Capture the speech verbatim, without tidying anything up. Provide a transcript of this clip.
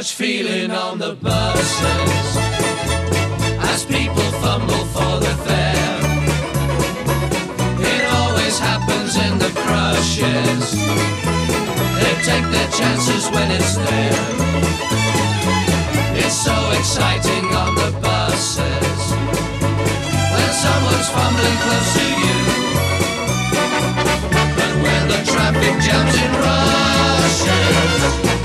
much feeling on the buses as people fumble for the fare. It always happens in the crushes. They take their chances when it's there. It's so exciting on the buses when someone's fumbling close to you. But when the traffic jams in rushes,